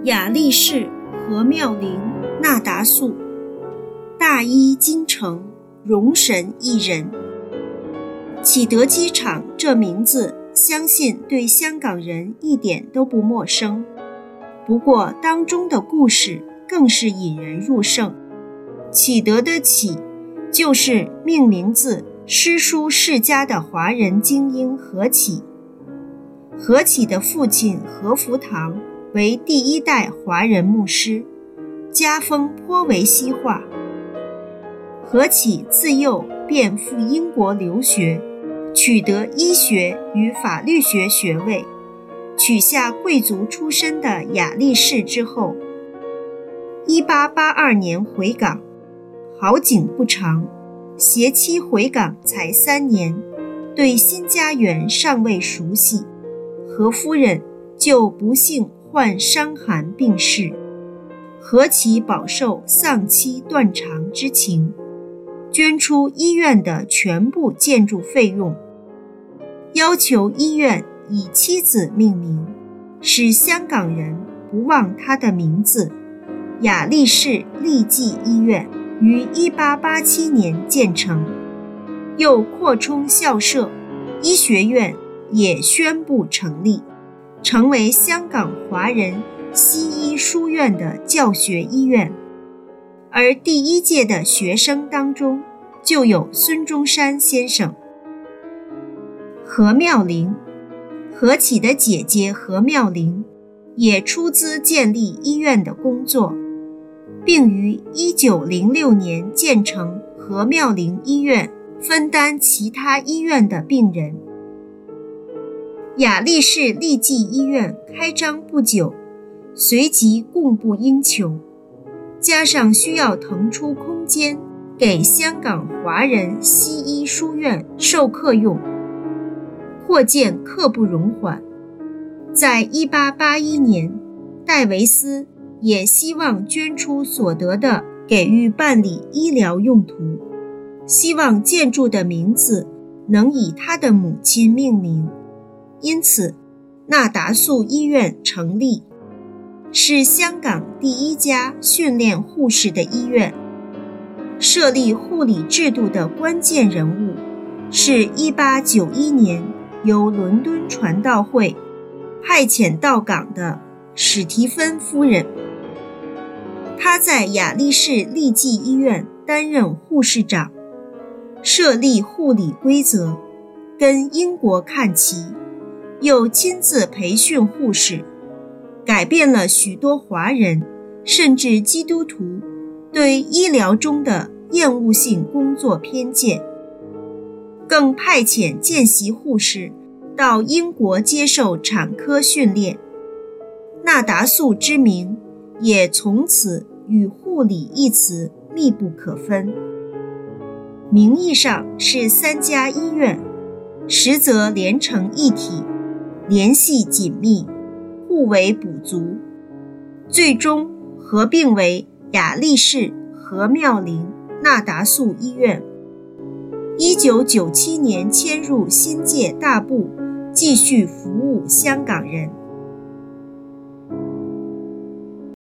雅力士、何妙龄、那达素，大医京城，容神一人。启德机场这名字，相信对香港人一点都不陌生。不过当中的故事更是引人入胜。启德的启，就是命名自诗书世家的华人精英何启。何启的父亲何福堂为第一代华人牧师，家风颇为西化。何启自幼便赴英国留学，取得医学与法律学学位，娶下贵族出身的雅力士之后，1882年回港。好景不长，携妻回港才3年，对新家园尚未熟悉，何夫人就不幸患伤寒病逝。何启饱受丧妻断肠之情，捐出医院的全部建筑费用，要求医院以妻子命名，使香港人不忘他的名字。雅力士利济医院于1887年建成，又扩充校舍，医学院也宣布成立，成为香港华人西医书院的教学医院。而第一届的学生当中，就有孙中山先生。何妙龄，何启的姐姐何妙龄也出资建立医院的工作，并于1906年建成何妙龄医院，分担其他医院的病人。雅力士利济医院开张不久，随即供不应求，加上需要腾出空间给香港华人西医书院授课用，扩建刻不容缓。在1881年，戴维斯也希望捐出所得的给予办理医疗用途，希望建筑的名字能以他的母亲命名，因此那达素医院成立，是香港第一家训练护士的医院。设立护理制度的关键人物是1891年由伦敦传道会派遣到港的史提芬夫人。他在雅力士利济医院担任护士长，设立护理规则，跟英国看齐，又亲自培训护士，改变了许多华人甚至基督徒对医疗中的厌恶性工作偏见，更派遣见习护士到英国接受产科训练。那达素之名也从此与护理一词密不可分。名义上是3家医院，实则连成一体，联系紧密，互为补足，最终合并为雅力士何妙龄那达素医院。1997年迁入新界大埔，继续服务香港人。